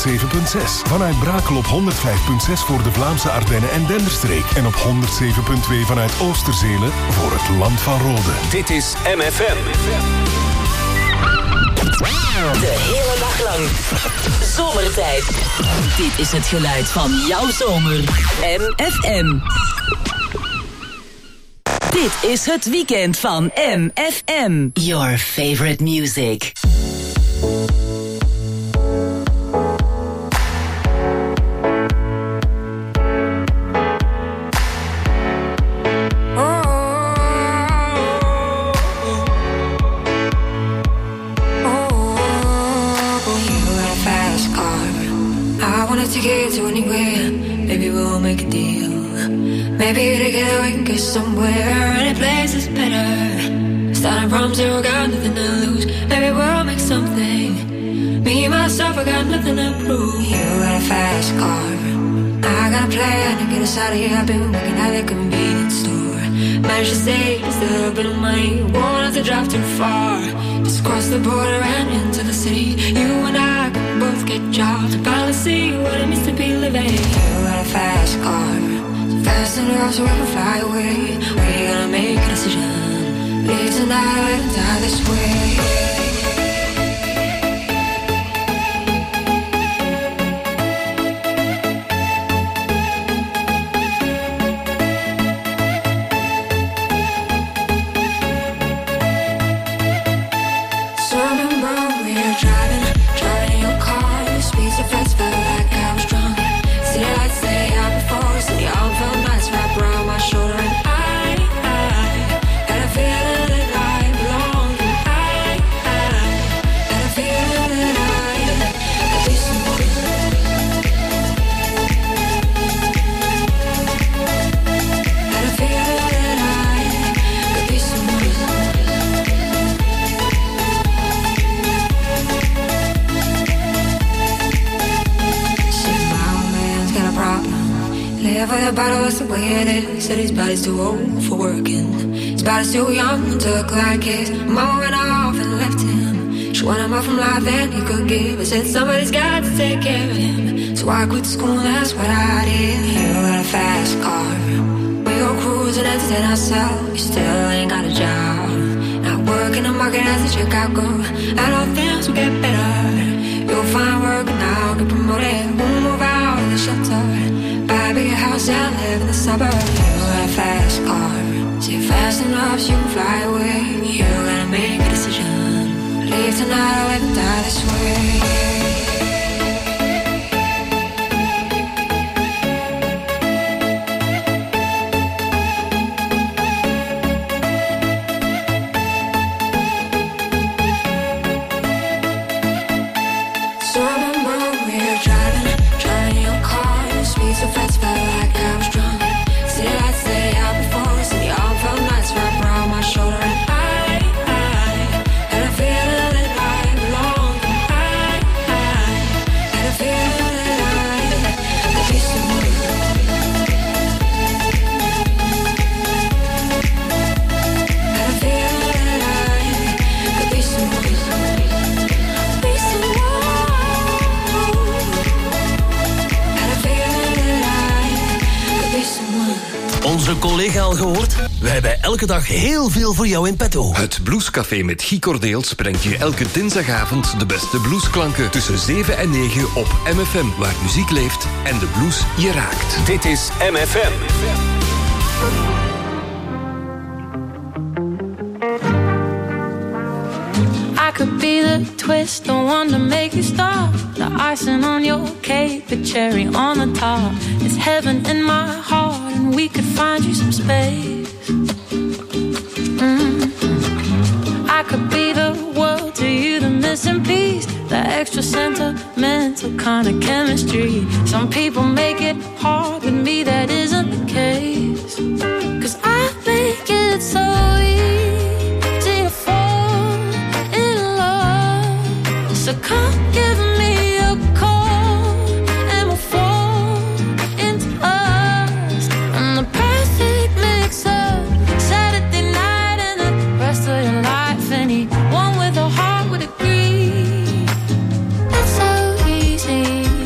107.6. Vanuit Brakel op 105.6 voor de Vlaamse Ardennen en Denderstreek. En op 107.2 vanuit Oosterzele voor het Land van Rode. Dit is MFM. De hele dag lang. Zomertijd. Dit is het geluid van jouw zomer. MFM. Dit is het weekend van MFM. Your favorite music. To get to anywhere, maybe we'll make a deal. Maybe together we can get somewhere. Any place is better. Starting from zero, got nothing to lose. Maybe we'll make something. Me, myself, I got nothing to prove. You got a fast car, I got a plan to get us out of here. I've been working at a convenience store. Managed to save just a little bit of money. Won't have to drive too far. Just cross the border and into the city. You and I can both get jobs and finally see what it means to be living. You got a fast car, so fast enough so we can fly away. We're gonna make a decision. Leave tonight and die this way. That's the way it is. Said his body's too old for working. His body's too young and took like his. Mama went off and left him. She wanted more from life than he could give. I said somebody's got to take care of him. So I quit school, that's what I did. You got a fast car. We go cruising, entertain ourselves. You still ain't got a job. Not working the market as a checkout girl. I know things will get better. You'll find work now, get promoted. We'll move out of the shelter. Buy a bigger house and live in the suburbs. You got a fast car, so you're fast enough so you can fly away. You gotta make a decision. Leave tonight or live and die this way. Onze collega al gehoord? Wij hebben elke dag heel veel voor jou in petto. Het Bluescafé met Guy Cordeels brengt je elke dinsdagavond de beste bluesklanken tussen 7 en 9 op MFM, waar muziek leeft en de blues je raakt. Dit is MFM. I could be the twist, the one to make you stop. The icing on your cake, the cherry on the top. It's heaven in my heart, and we could find you some space. I could be the world to you, the missing piece, the extra sentimental kind of chemistry. Some people make it hard, but me that isn't the case. 'Cause I make it so easy to fall in love. So come give me a call and we'll fall into us. I'm the perfect mix of Saturday night and the rest of your life. Anyone with a heart would agree. It's so easy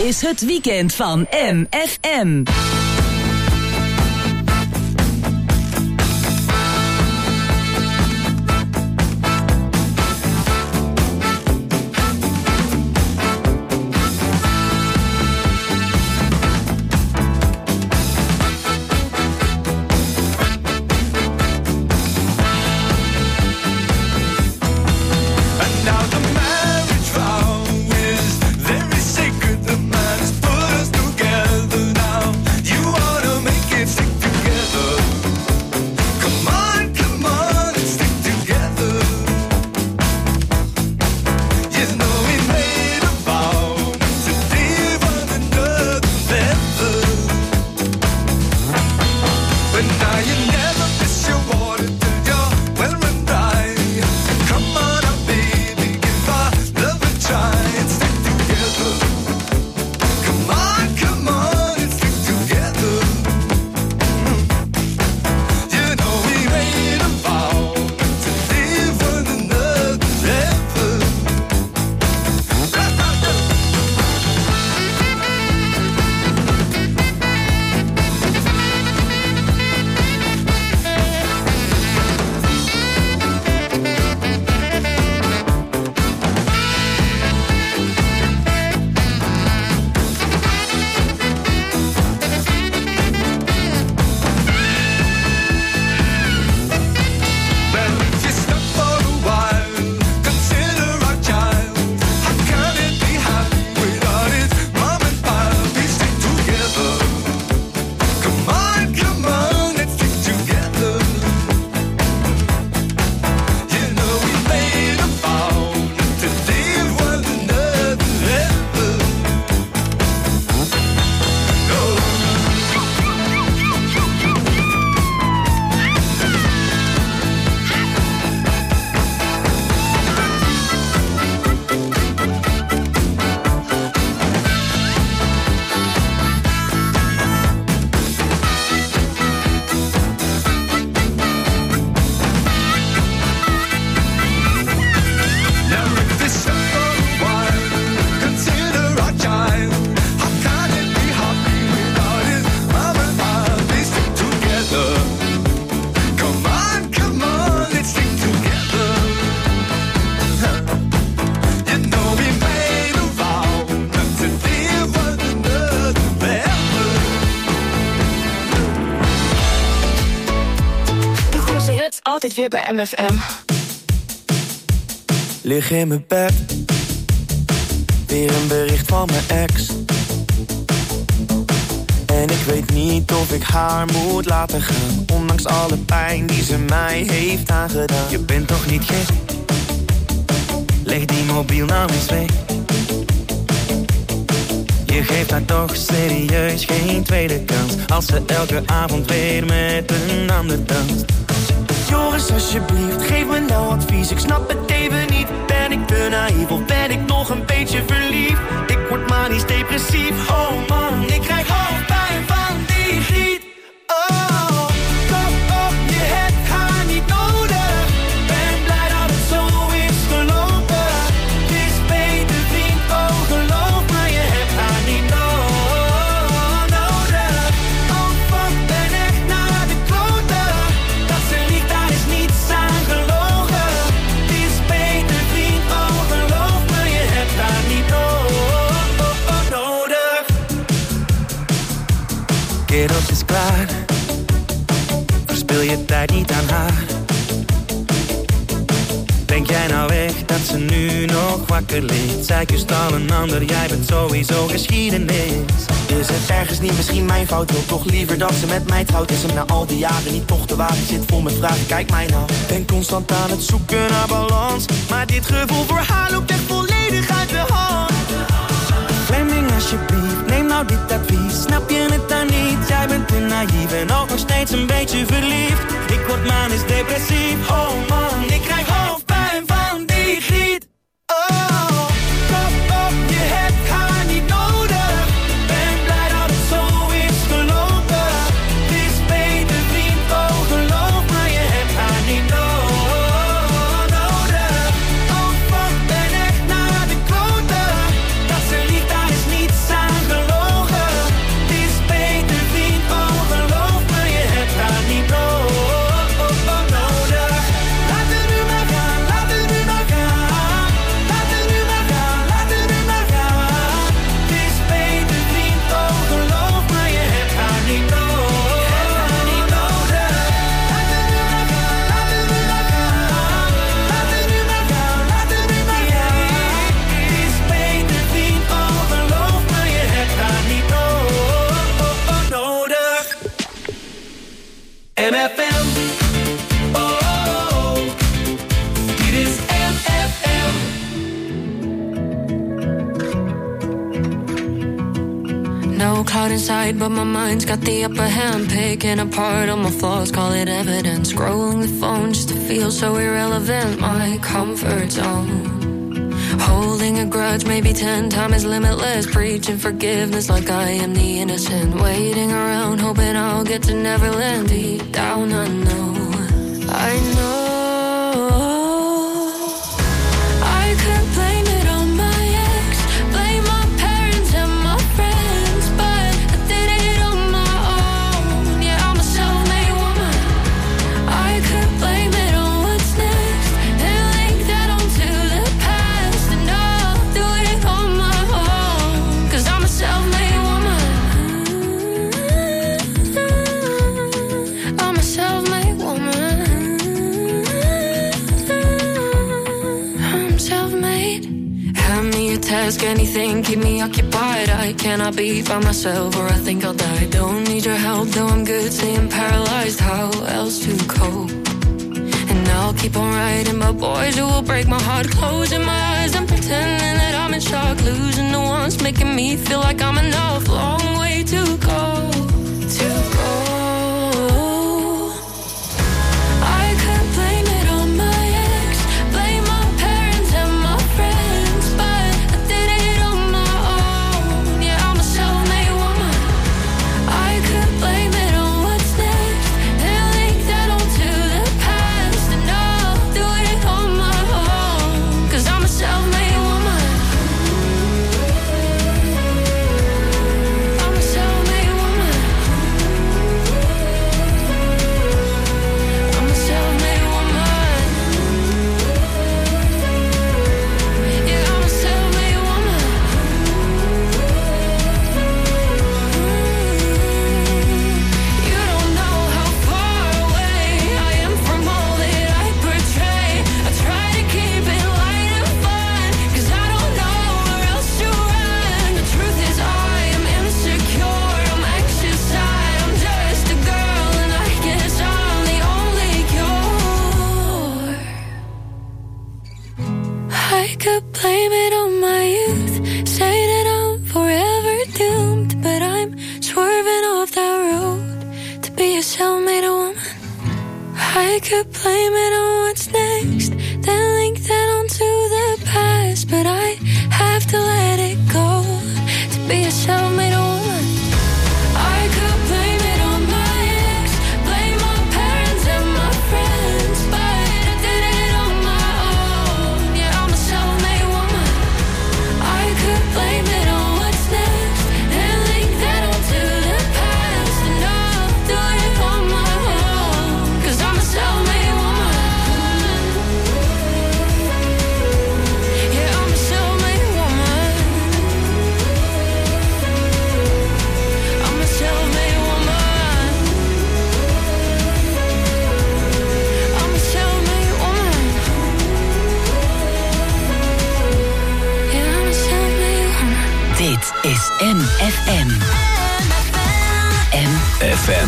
is het weekend van MFM. Altijd weer bij MFM. Lig in mijn bed, weer een bericht van mijn ex. En ik weet niet of ik haar moet laten gaan, ondanks alle pijn die ze mij heeft aangedaan. Je bent toch niet gek? Leg die mobiel nou eens weg. Je geeft haar toch serieus geen tweede kans, als ze elke avond weer met een ander danst. Joris, alsjeblieft, geef me nou advies. Ik snap het even niet. Ben ik te naïef of ben ik nog een beetje verliefd? Ik word manisch depressief. Oh man, ik krijg hoofdpijn van die griet. Oh, kom op, je hebt haar niet nodig. Ben blij dat het zo is gelopen. Het is beter vriend, oh geloof me, je hebt haar niet nodig. Oh fuck, ben echt naar de kloten. Dat ze liegt, daar is niets aan gelogen. Het is beter vriend, oh geloof me, je hebt haar niet nodig. Kerels is klaar, verspil je tijd niet aan haar. Denk jij nou echt dat ze nu nog wakker ligt? Zij kust al een ander, jij bent sowieso geschiedenis. Is het ergens niet misschien mijn fout? Wil toch liever dat ze met mij trouwt? Is hem na al die jaren niet toch te waar? Ik zit vol met vragen, kijk mij nou. Ben constant aan het zoeken naar balans, maar dit gevoel voor haar loopt echt volledig uit de hand. Fleming, alsjeblieft, neem nou dit advies. Snap je het dan niet? Jij bent te naïef en ook nog steeds een beetje verliefd. Ik word manisch depressief. Oh man, ik krijg hoofdpijn van die griet. Oh, kom op, je hebt haar niet nodig. Ben blij dat het zo is gelopen. Het is beter vriend, oh geloof me, je hebt haar niet nodig. Oh fuck, ben echt naar de kloten. Dat ze liegt, daar is niets aan cloud inside, but my mind's got the upper hand. Picking apart all my flaws, call it evidence. Scrolling the phone just to feel so irrelevant. My comfort zone. Holding a grudge, maybe 10 times limitless. Preaching forgiveness like I am the innocent. Waiting around, hoping I'll get to Neverland. Deep down I know, I know I could blame it on my ex, blame my parents and my friends, but I did it on my own. Yeah, I'm a self-made woman. I could blame it on what's next and link that onto the past, and I'll do it on my own, 'cause I'm a self-made woman. I'm a self-made woman. I'm self-made. Hand me a task, anything, keep me occupied. I cannot be by myself or I think I'll die. Don't need your help, though I'm good, staying paralyzed. How else to cope? And I'll keep on writing about boys who will break my heart. Closing my eyes and pretending that I'm in shock. Losing the ones making me feel like I'm enough. Long way to go, to go. I could blame it on my ex, blame my parents and my friends, but I did it on my own. Yeah, I'm a self-made woman. I could blame it on what's next and link that onto the past, and I'll do it on my own, 'cause I'm a self-made woman. I'm a self-made woman. I'm a self-made woman. Yeah, I'm a self-made woman. You don't know how far away I am from all that I portray. I try to keep it light and fun, 'cause I don't know where else to run. The truth is I am insecure, I'm anxious, I'm just a girl, and I guess I'm the only cure. I could blame it on my youth, say that I'm forever doomed, but I'm swerving off that road to be a self-made woman. I could blame it on what's next, then link that onto the past, but I have to let it go to be a self-made woman. I could blame it on my ex, blame my parents and my friends, but I did it on my own. Yeah, I'm a self-made woman. I could blame it on what's next and link that onto the past, and I'll do it on my own, 'cause I'm a self-made woman. Yeah, I'm a self-made woman. I'm a self-made woman. I'm a self-made woman. Yeah, I'm a self-made woman. Dit is MFM. FM.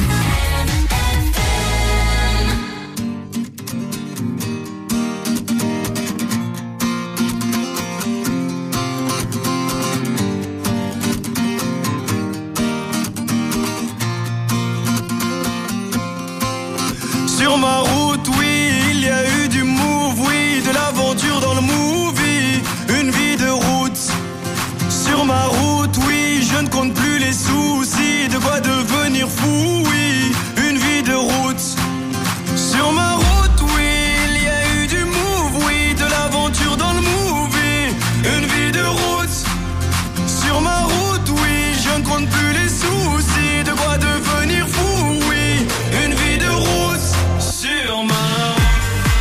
Sur ma route, oui, il y a eu du move, oui, de l'aventure dans le movie, une vie de route. Sur ma route, oui, je ne compte plus les soucis, de quoi devenir fou, oui, une vie de route. Sur ma route, oui, il y a eu du move, oui, de l'aventure dans le movie, une vie de route. Sur ma route, oui, je ne compte plus les soucis, de quoi devenir fou, oui, une vie de route. Sur ma route,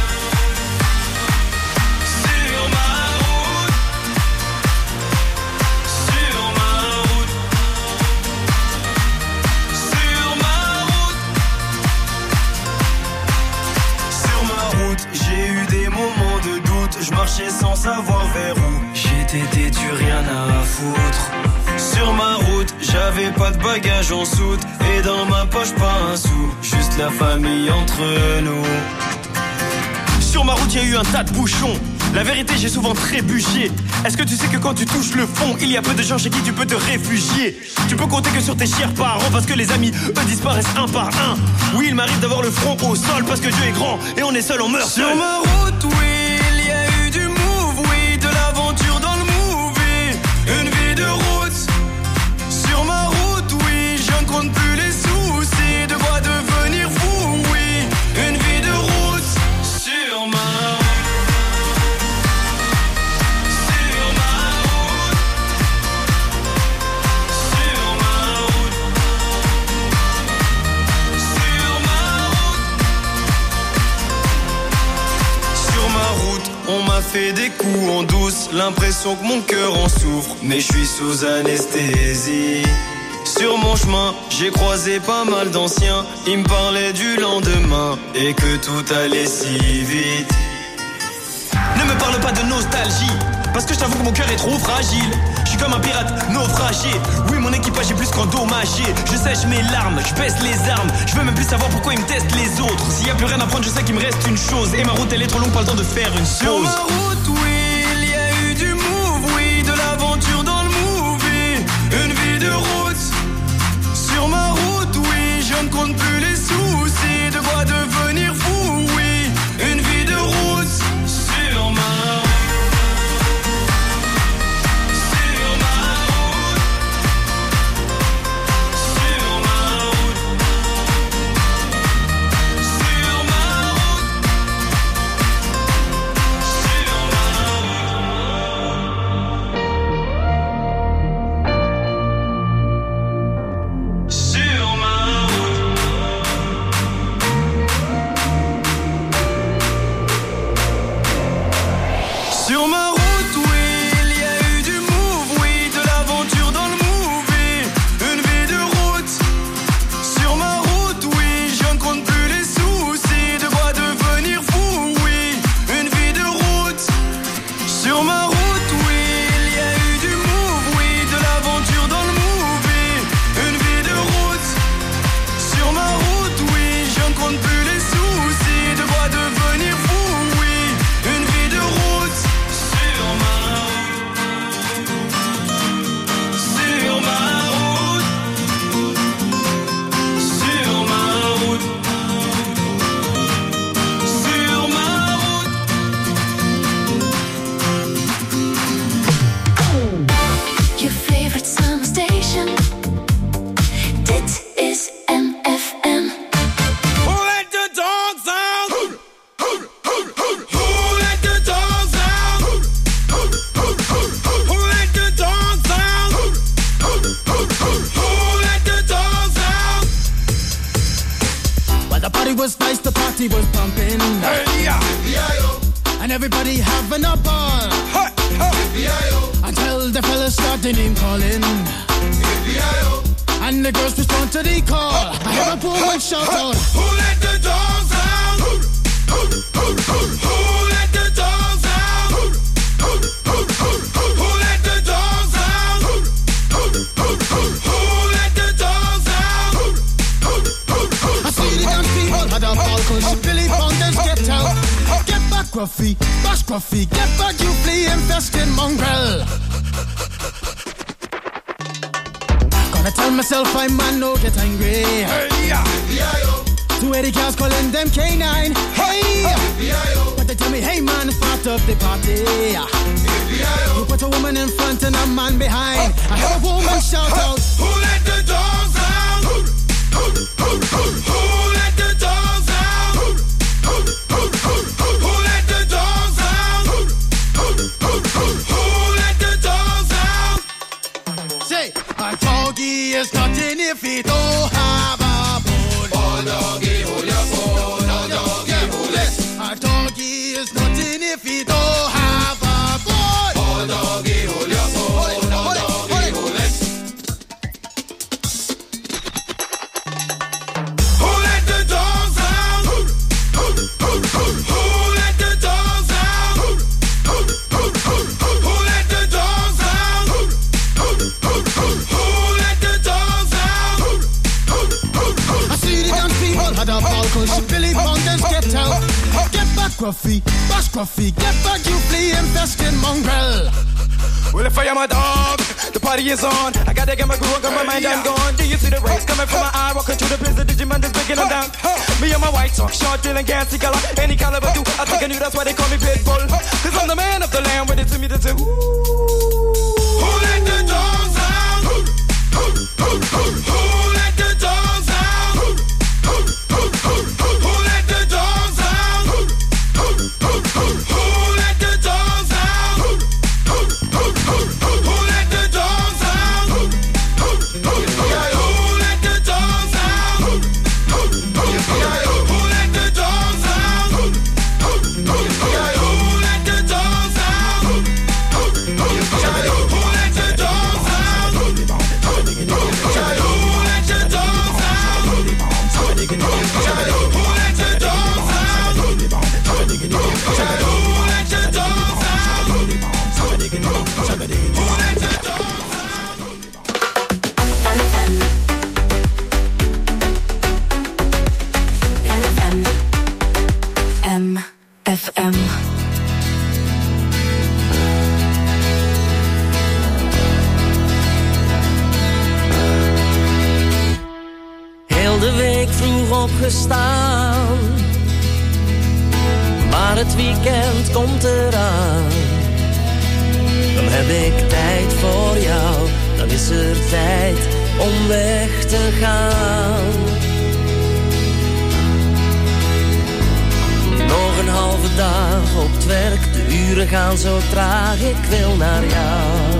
sur ma route, sur ma route, sur ma route, sur ma route, j'ai eu des moments de doute, je marchais sans savoir vers où. J'étais têtu, rien à foutre. Sur ma route, j'avais pas de bagages en soute, et dans ma poche pas un sou, juste la famille entre nous. Sur ma route, y a eu un tas de bouchons, La vérité, j'ai souvent trébuché. Est-ce que tu sais que quand tu touches le fond, il y a peu de gens chez qui tu peux te réfugier. Tu peux compter que sur tes chers parents, parce que les amis, eux, disparaissent un par un. Oui, il m'arrive d'avoir le front au sol, parce que Dieu est grand et on est seul, on meurt seul. Sur ma route, oui, il y a eu du move, oui, de l'aventure dans le movie. Une vie de route. Sur ma route, oui, je ne compte plus les soucis. De quoi devenir fou, oui. Une vie de route. Sur ma route. On m'a fait des coups en douce, l'impression que mon cœur en souffre, mais je suis sous anesthésie. Sur mon chemin, j'ai croisé pas mal d'anciens, ils me parlaient du lendemain et que tout allait si vite. Ne me parle pas de nostalgie, parce que je t'avoue que mon cœur est trop fragile. Je suis comme un pirate naufragé. Oui, mon équipage est plus qu'endommagé. Je sèche mes larmes, je baisse les armes. Je veux même plus savoir pourquoi ils me testent les autres. S'il y a plus rien à prendre, je sais qu'il me reste une chose. Et ma route elle est trop longue, pas le temps de faire une Sur pause. ma route, oui, il y a eu du move, oui, de l'aventure dans le movie. Une vie de route. Sur ma route, oui, je ne compte plus les soucis. De quoi devenir fou, oui. Une vie de route. Sur ma route. Sur ma route, oui, il y a eu du move, oui, de l'aventure dans le movie. Une vie de route. Sur ma route, oui, je ne compte plus les soucis. De quoi devenir fou, oui. Une vie de route. Sur ma route, oui, il y a eu du move, oui, de l'aventure dans le movie. Une vie de route. Sur ma route, oui, je ne compte plus les soucis. De quoi devenir fou, oui. Une vie de route. Sur ma route. Sur ma route. Sur ma route. Sur ma route. Your favorite summer station. Dit is MFM. Who let the dogs out? Who let the dogs out? Who let the dogs out? Who let the dogs out? Well, the party was nice, the party was pumping. Hey, yeah. And everybody having a ball. Until the fellas start the name calling. And the girls respond to the call. I hear a woman shout out. Who let the dogs out? Who let the dogs out? Who let the dogs out? Who let the dogs out? I see the dance people had a ball cause Billy Fountains get out. Get back, Gruffy, bash Gruffy. Get back, you flea infested mongrel. Gonna tell myself I man no get angry. Hey, yeah. 280 cows calling them K9. Hey, but they tell me, hey man, it's part of the party. You put a woman in front and a man behind. I hear a woman shout out. Who let the dogs out? Who let the dogs out? Who let the dogs out? Who let the dogs out? Say, a doggy is nothing if he don't have a bone. Oh, doggy, hold your bone. Oh, doggy, hold it. A doggy is nothing if he don't have a bone. Oh, doggy, hold your bone. Oh, doggy, hold it. Who let the dogs out? Who let the dogs out? Who let the dogs out? Who let the dogs out? I see the dance people scruffy, get back you flea infested mongrel. Well, if I am a dog, the party is on. I gotta get my groove on, got my mind, I'm gone. Do you see the rays coming from my eye? Walking through the prison, Digimon is breaking them down. Me and my white talk, short, dealing, gassy color. Any caliber do, I think I knew that's why they call me Pitbull. Cause I'm the man of the land, with it to me to do. Who let the dogs out? Who let the dogs out? Who let the dogs out? Who let the dogs out? Who let the dogs out? Who let the dogs out? Who let the dogs out? Who let the dogs out? Who let the dogs out? Who let the dogs out? FM. Heel de week vroeg opgestaan, maar het weekend komt eraan. Dan heb ik tijd voor jou, dan is er tijd om weg te gaan. Nog een halve dag op het werk, de uren gaan zo traag, ik wil naar jou.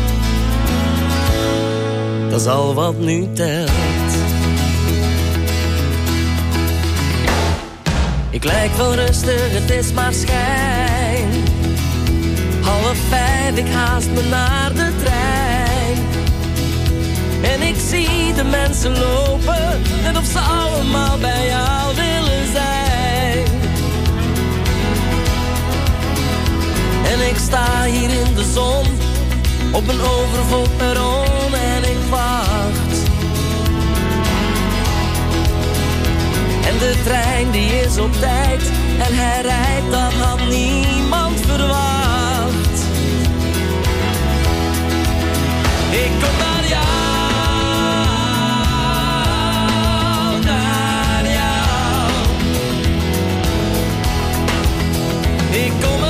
Dat is al wat nu telt. Ik lijk wel rustig, het is maar schijn. 4:30, ik haast me naar de trein. En ik zie de mensen lopen, net of ze allemaal bij jou willen zijn. En ik sta hier in de zon, op een overvol perron en ik wacht. En de trein die is op tijd en hij rijdt, dat had niemand verwacht. Ik kom naar jou, naar jou. Ik kom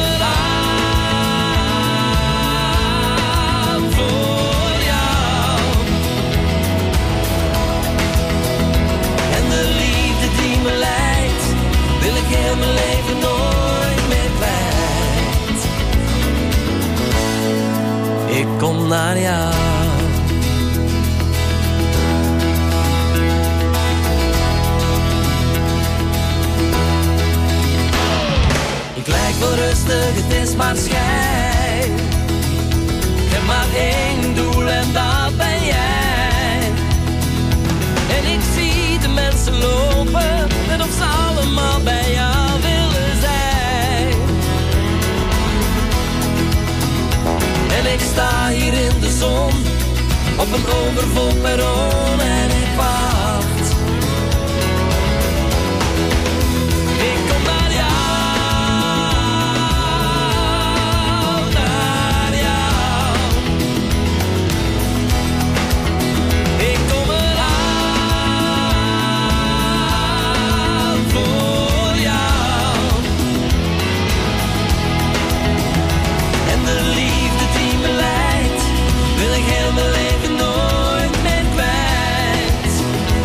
eraan voor jou. En de liefde die me leidt, wil ik heel mijn leven nooit meer kwijt. Ik kom naar jou. Ik lijk wel rustig, het is maar schijn. Ik heb maar één doel en dat ben jij. En ik zie de mensen lopen, net of ze allemaal bij jou willen zijn. En ik sta hier in de zon, op een overvol perron en ik wacht. Ik kom naar jou, naar jou. Ik kom eraan voor jou. En de liefde die me leidt, wil ik heel mijn leven nooit meer kwijt.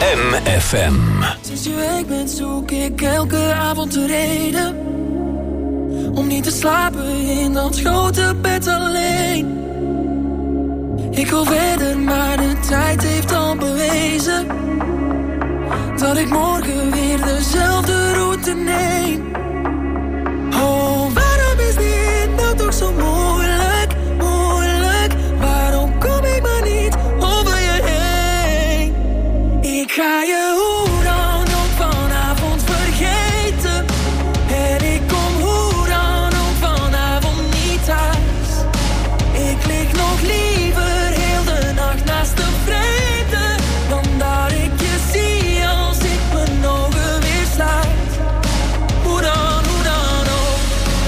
MFM. Sinds je weg bent zoek ik elke avond de reden om niet te slapen in dat grote bed alleen. Ik wil verder, maar de tijd heeft al bewezen dat ik morgen weer dezelfde route neem. Oh, waarom is dit nou toch zo moeilijk, moeilijk? Waarom kom ik maar niet over je heen? Ik ga je hoe dan ook vanavond vergeten. En ik kom hoe dan ook vanavond niet thuis. Ik lig nog liever heel de nacht naast de vrede dan dat ik je zie als ik mijn ogen weer sluit. Hoe dan ook.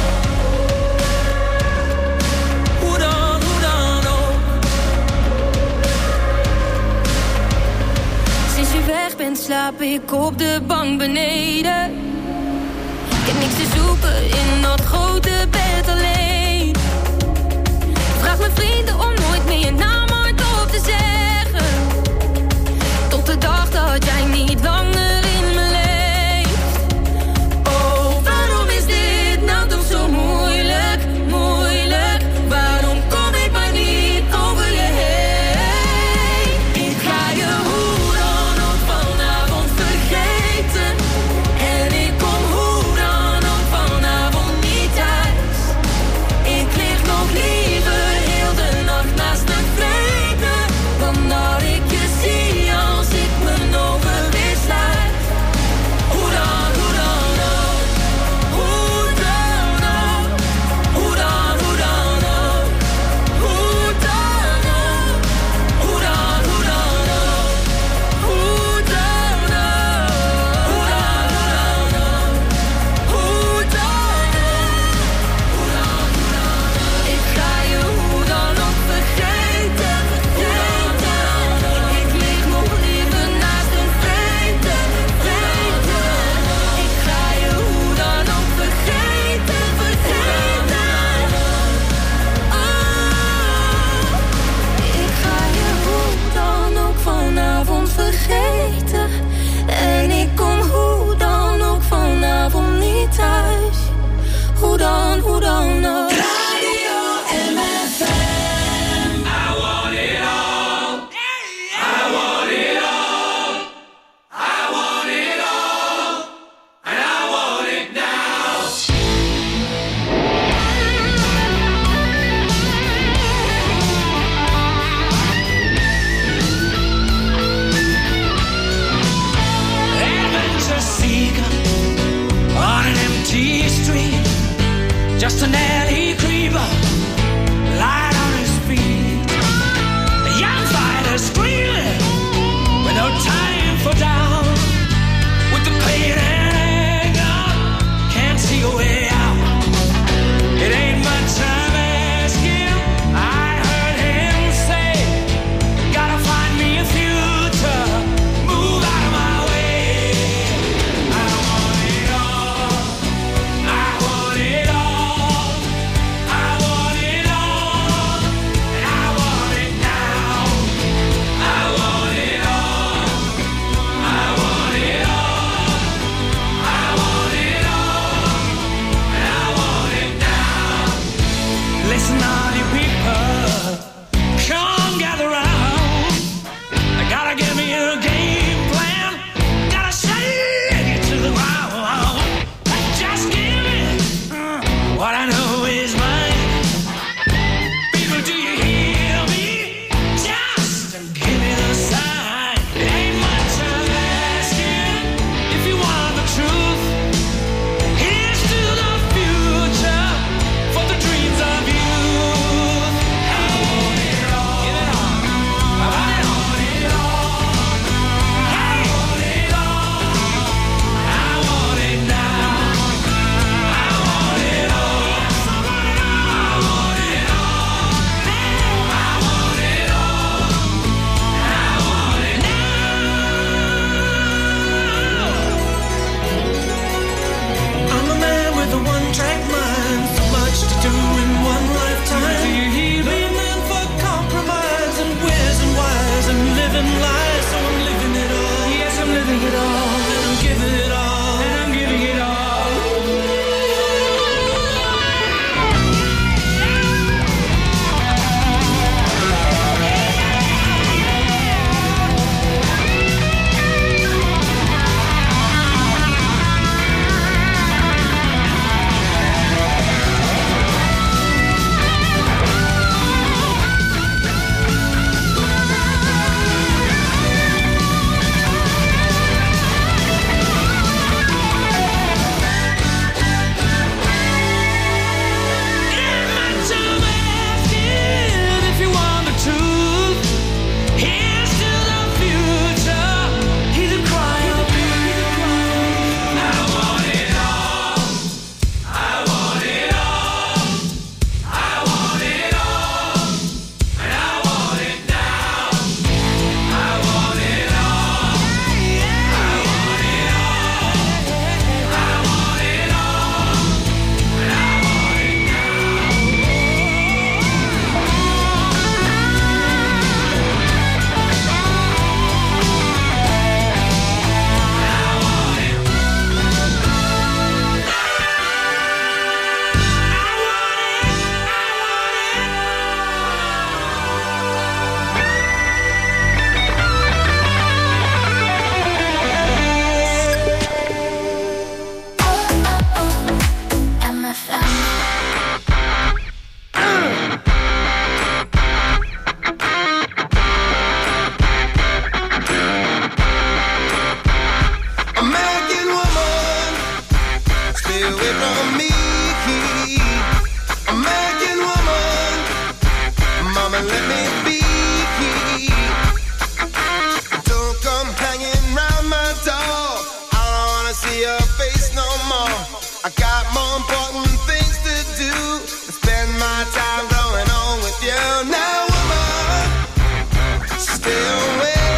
Hoe dan ook. Sinds je weg bent slaap ik op de bank beneden. Ik heb niks te zoeken in dat grote bed alleen. Vraag mijn vrienden om nooit meer je naam hardop te zeggen. Tot de dag dat jij niet langer in me leeft. Oh, waarom is dit nou toch zo moeilijk, moeilijk? Waarom kom ik maar niet over je heen? Ik ga je hoe dan ook vanavond vergeten. En ik kom hoe dan ook vanavond niet thuis. Ik lig nog liever heel de nacht naast de vrede dan I got more important things to do than spend my time going on with you. Now, woman, stay away.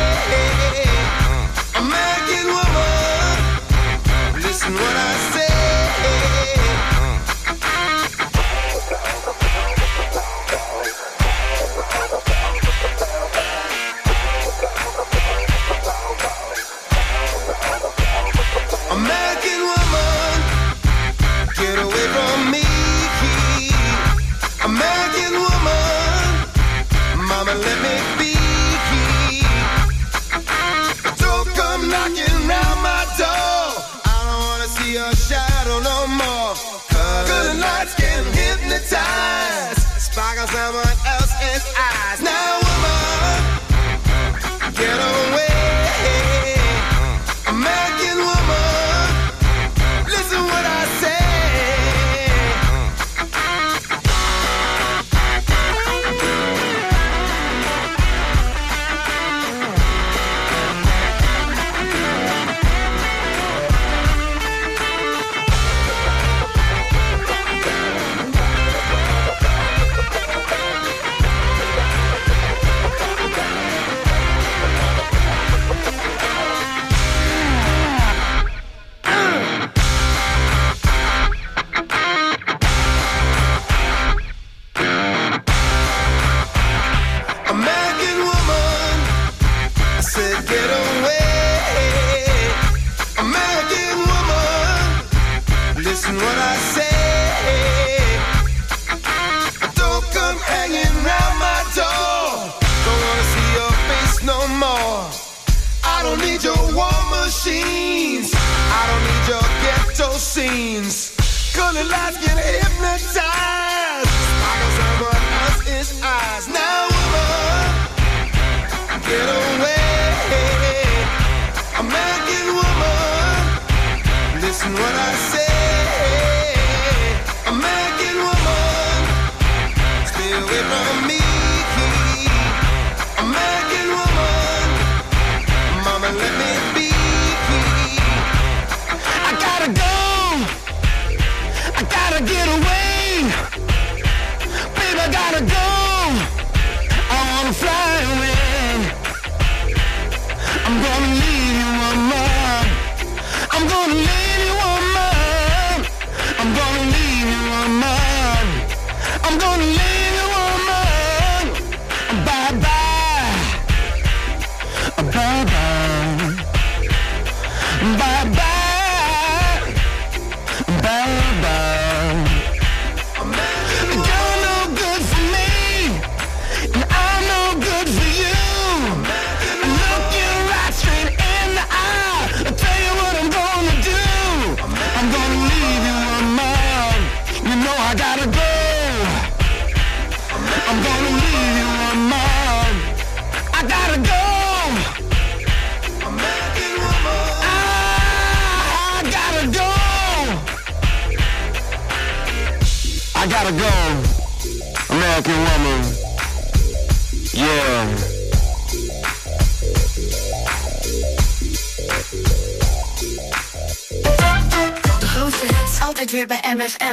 American woman, listen what I say. American woman, get away from me. American woman, mama, let me be. Don't come knocking round my door. I don't wanna see your shadow no more. Cause the lights can hypnotize, sparkle someone else's eyes. Now, woman, get away. American woman, listen what I say. American woman, I said get away. American woman, listen what I say. Don't come hanging round my door. Don't wanna see your face no more. I don't need your war machines. I don't need your ghetto scenes. Colored lights can hypnotize, sparkle someone else's eyes. Now, woman, get away. American woman, listen what I say. American woman, stay away from me. American woman, mama, let me be. I gotta go. I gotta get away. Baby, I gotta go. I wanna fly away. I'm gonna leave you, woman. I'm gonna leave you, woman. I'm gonna leave you, woman. I'm gonna leave you, woman. Bye bye. Bye bye. Bye bye. Bye bye. You're no good for me, and I'm no good for you. Look you right straight in the eye. I'll tell you what I'm gonna do. I'm gonna leave you, woman. You know I gotta go. I'm gonna leave you, woman. I gotta go. American woman, I gotta go. I gotta go. American woman, yeah. De grootste hits altijd weer bij MFM.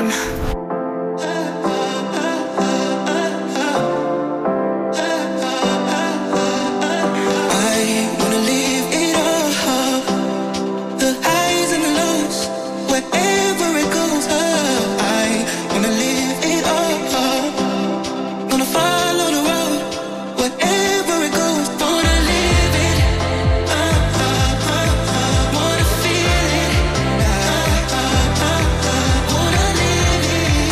I wanna live it all, the highs and the lows, wherever it goes. I wanna live it all, gonna follow the road, wherever it goes. Wanna live it, wanna feel it, wanna live it.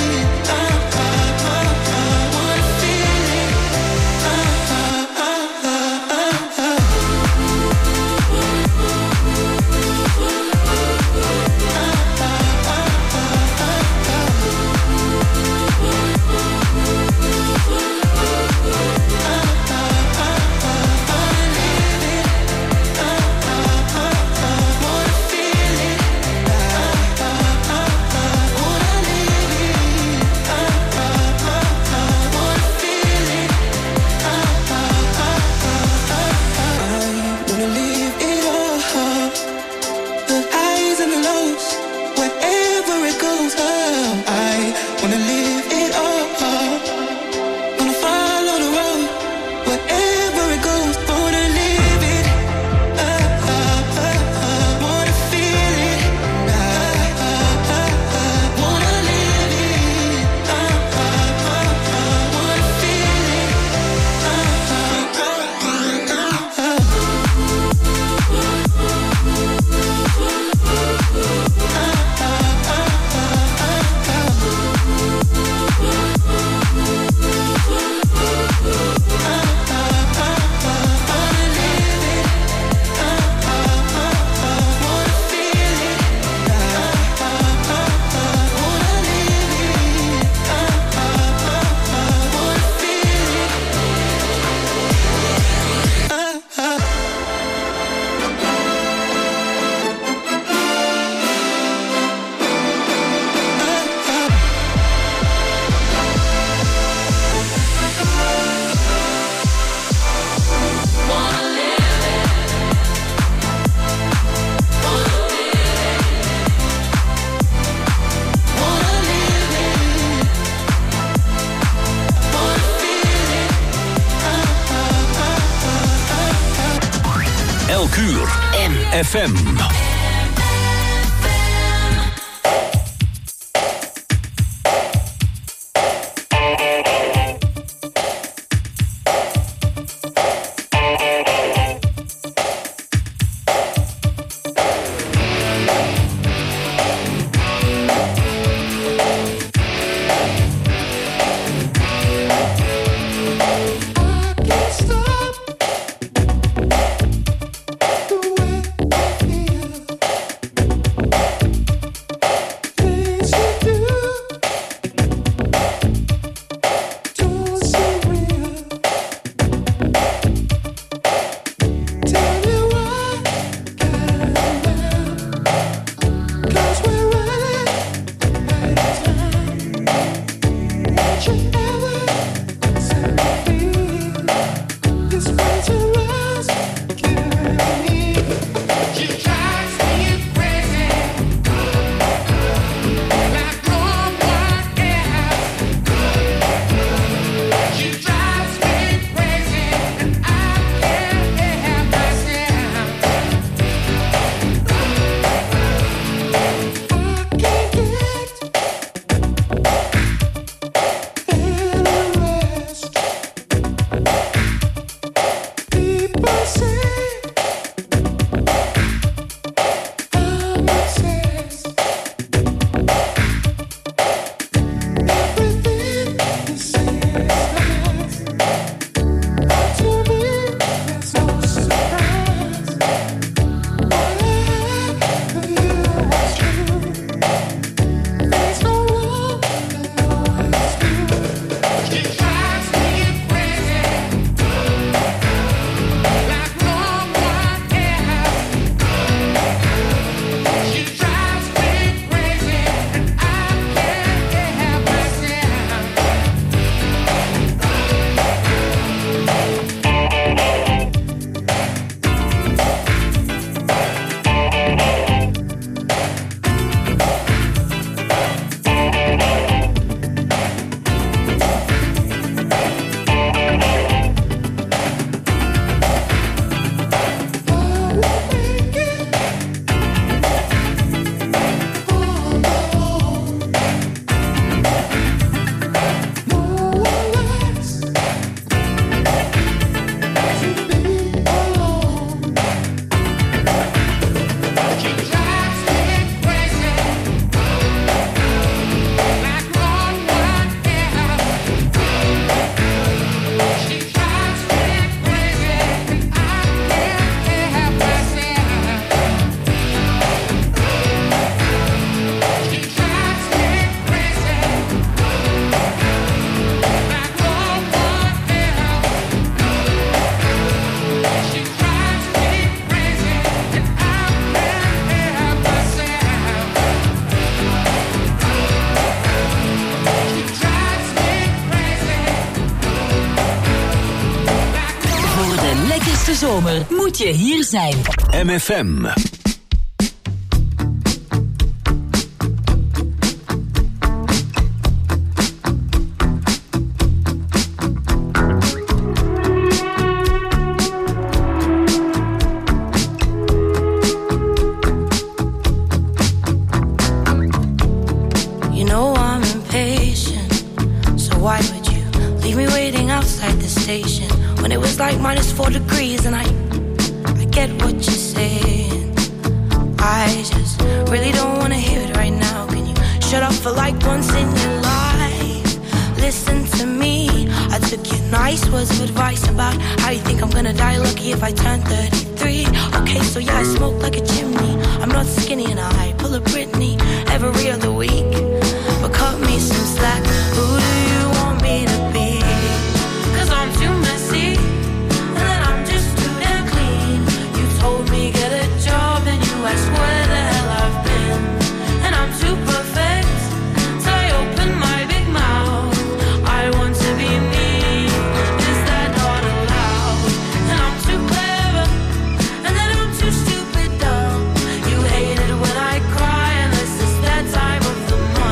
Elk uur. FM. Zomer moet je hier zijn. MFM. -4 degrees and I get what you're saying. I just really don't wanna hear it right now. Can you shut up for like once in your life? Listen to me. I took your nice words of advice about how you think I'm gonna die lucky if I turn 33. Okay, so yeah, I smoke like a chimney. I'm not skinny and I pull a Britney every other week. But cut me some slack. Who do you want me to be? 'Cause I'm too messy. Told me get a job and you ask where the hell I've been. And I'm too perfect, so I open my big mouth. I want to be me, is that not allowed? And I'm too clever, and then I'm too stupid dumb. You hate it when I cry unless it's that time of the month.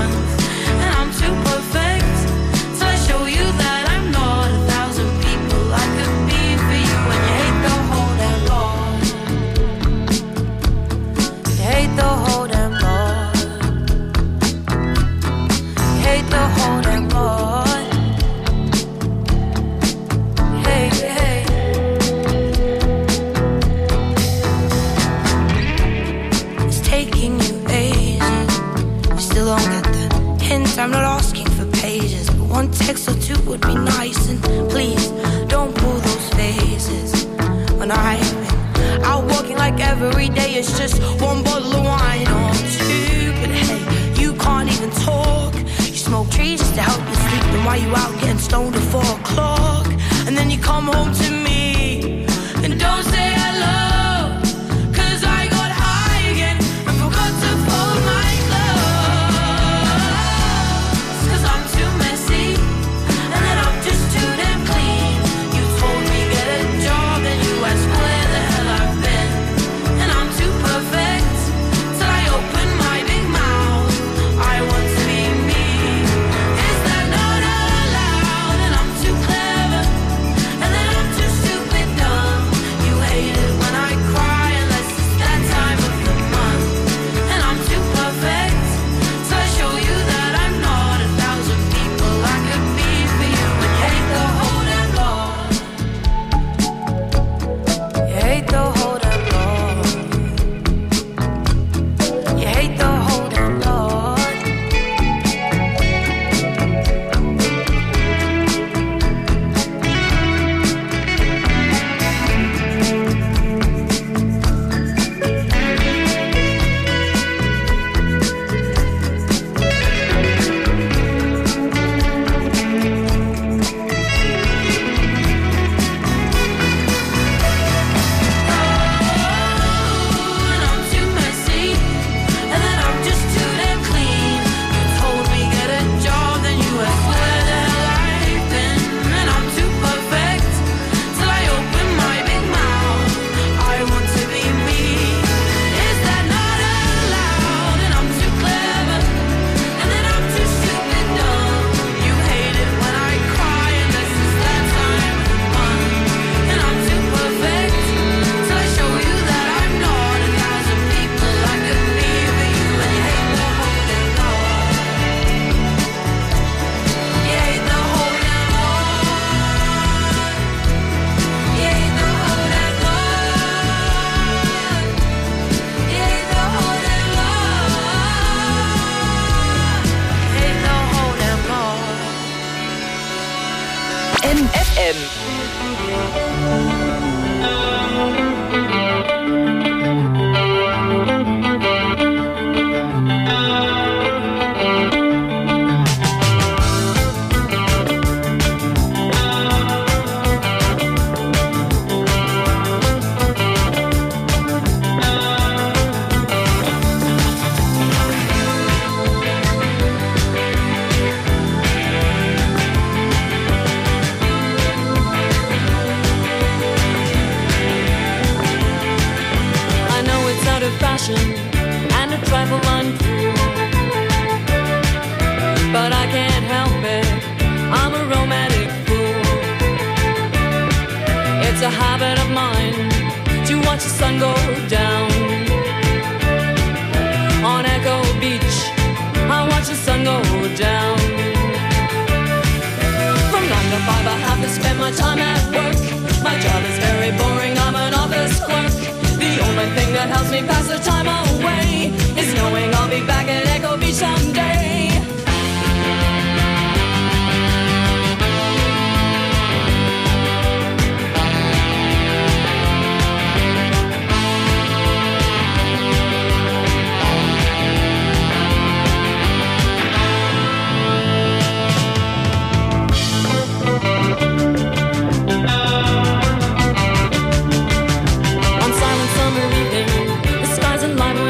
every day it's just one bottle of wine or two. But hey, you can't even talk. You smoke trees just to help you sleep. Then why you out getting stoned at 4 o'clock? And then you come home to me and don't say hello. On silent summer evening, the skies enliven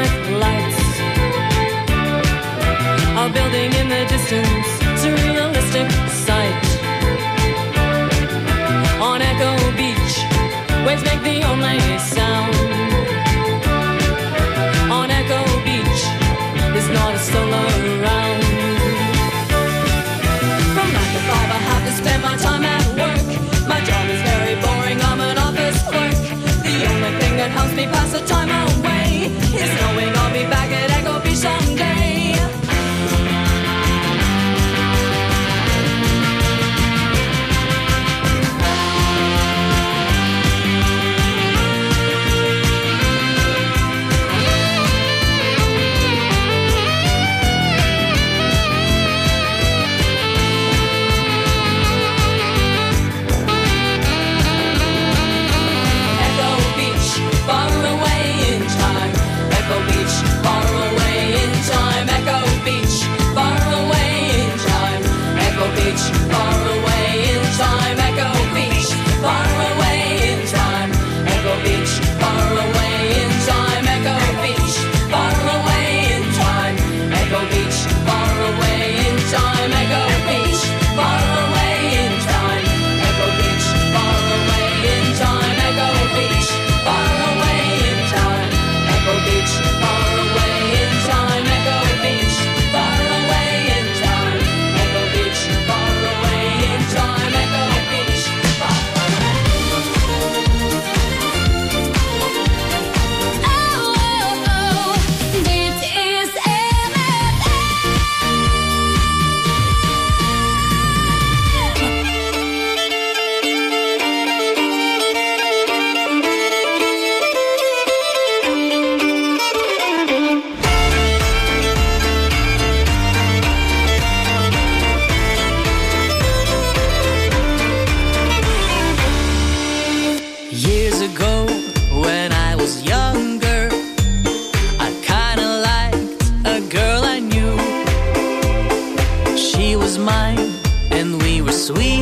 younger, I kinda liked a girl I knew. She was mine and we were sweet.